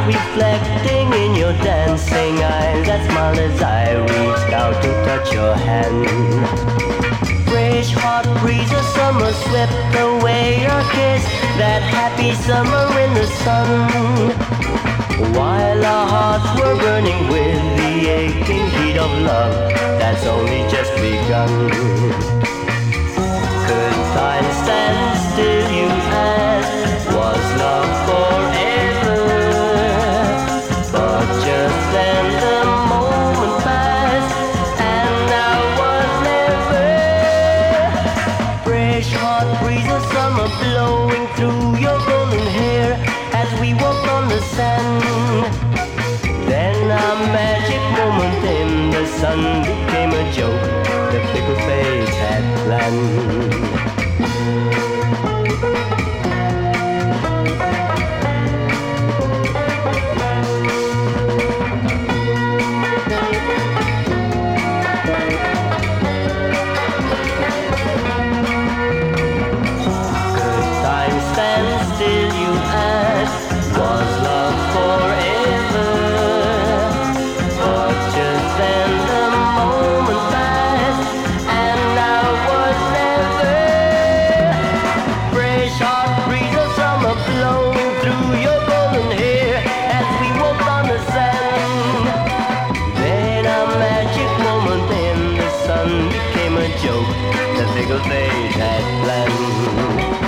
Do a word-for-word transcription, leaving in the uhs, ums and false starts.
reflecting in your dancing eyes. That smile as I reached out to touch your hand. Fresh hot breeze of summer swept away your kiss. That happy summer in the sun. While our hearts were burning with the aching heat of love that's only just begun. Could time stand still, you ask? Was love forever? But just then the moment passed, and now was never. Fresh hot breeze of summer blowing through your golden hair as we walked on the sand. Then a magic moment in the sun became a joke the fickle fates had planned. Could time stand still, you ask? Was love forever? But just then the moment passed, and now was never. Fresh hot breeze of summer blowing through your golden hair as we walked on the sand. Then a magic moment in the sun became a joke the fickle fate had planned.